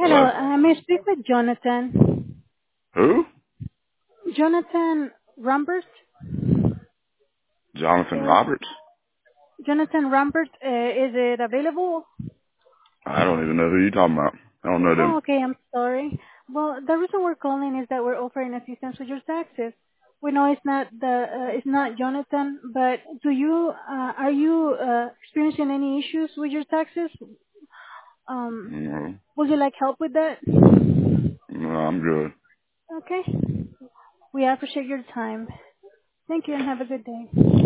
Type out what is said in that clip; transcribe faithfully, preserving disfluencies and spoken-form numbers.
Hello, Hello? uh, may I speak with Jonathan? Who? Jonathan Rambert? Jonathan Uh, Roberts? Jonathan Rambert, uh, is it available? I don't even know who you're talking about. I don't know Oh, them. okay, I'm sorry. Well, the reason we're calling is that we're offering assistance with your taxes. We know it's not the uh, it's not Jonathan, but do you uh, are you uh, experiencing any issues with your taxes? Um, No, would you like help with that? no, I'm good. Okay. We appreciate your time. Thank you and have a good day.